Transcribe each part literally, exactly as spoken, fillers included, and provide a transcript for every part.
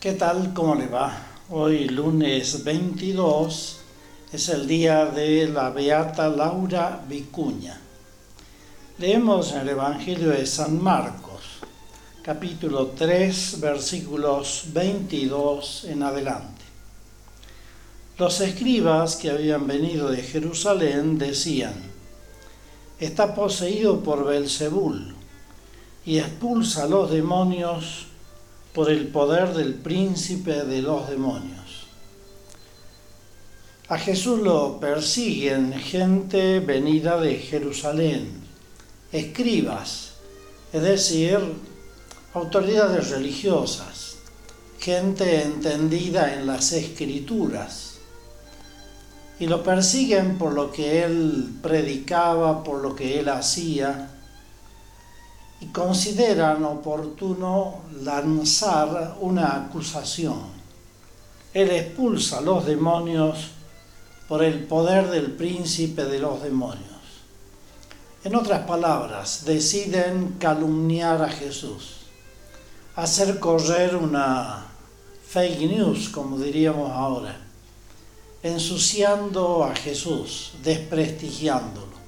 ¿Qué tal? ¿Cómo le va? Hoy, lunes veintidós, es el día de la beata Laura Vicuña. Leemos en el Evangelio de San Marcos, capítulo tres, versículos veintidós en adelante. Los escribas que habían venido de Jerusalén decían: está poseído por Belzebul y expulsa a los demonios por el poder del príncipe de los demonios. A Jesús lo persiguen gente venida de Jerusalén, escribas, es decir, autoridades religiosas, gente entendida en las Escrituras, y lo persiguen por lo que él predicaba, por lo que él hacía, y consideran oportuno lanzar una acusación. Él expulsa a los demonios por el poder del príncipe de los demonios. En otras palabras, deciden calumniar a Jesús, hacer correr una fake news, como diríamos ahora, ensuciando a Jesús, desprestigiándolo.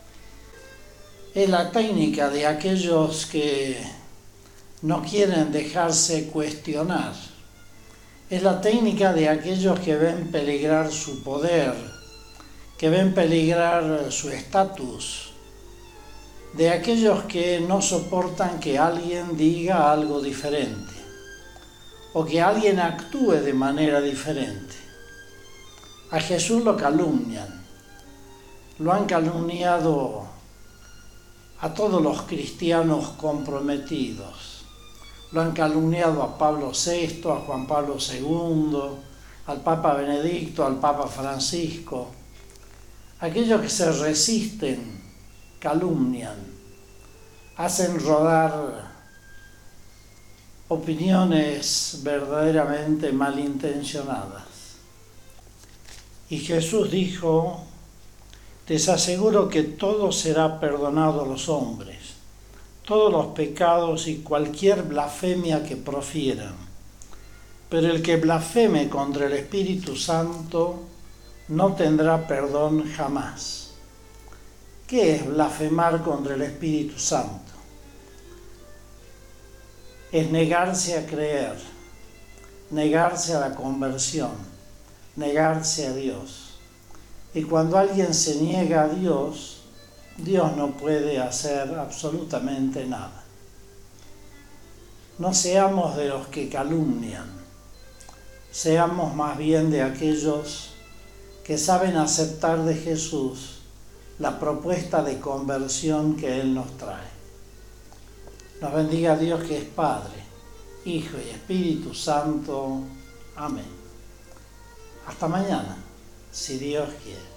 Es la técnica de aquellos que no quieren dejarse cuestionar. Es la técnica de aquellos que ven peligrar su poder, que ven peligrar su estatus, de aquellos que no soportan que alguien diga algo diferente o que alguien actúe de manera diferente. A Jesús lo calumnian, lo han calumniado a todos los cristianos comprometidos. Lo han calumniado a Pablo sexto, a Juan Pablo segundo, al Papa Benedicto, al Papa Francisco. Aquellos que se resisten, calumnian, hacen rodar opiniones verdaderamente malintencionadas. Y Jesús dijo: les aseguro que todo será perdonado a los hombres, todos los pecados y cualquier blasfemia que profieran. Pero el que blasfeme contra el Espíritu Santo no tendrá perdón jamás. ¿Qué es blasfemar contra el Espíritu Santo? Es negarse a creer, negarse a la conversión, negarse a Dios. Y cuando alguien se niega a Dios, Dios no puede hacer absolutamente nada. No seamos de los que calumnian, seamos más bien de aquellos que saben aceptar de Jesús la propuesta de conversión que Él nos trae. Nos bendiga Dios, que es Padre, Hijo y Espíritu Santo. Amén. Hasta mañana, si Dios quiere.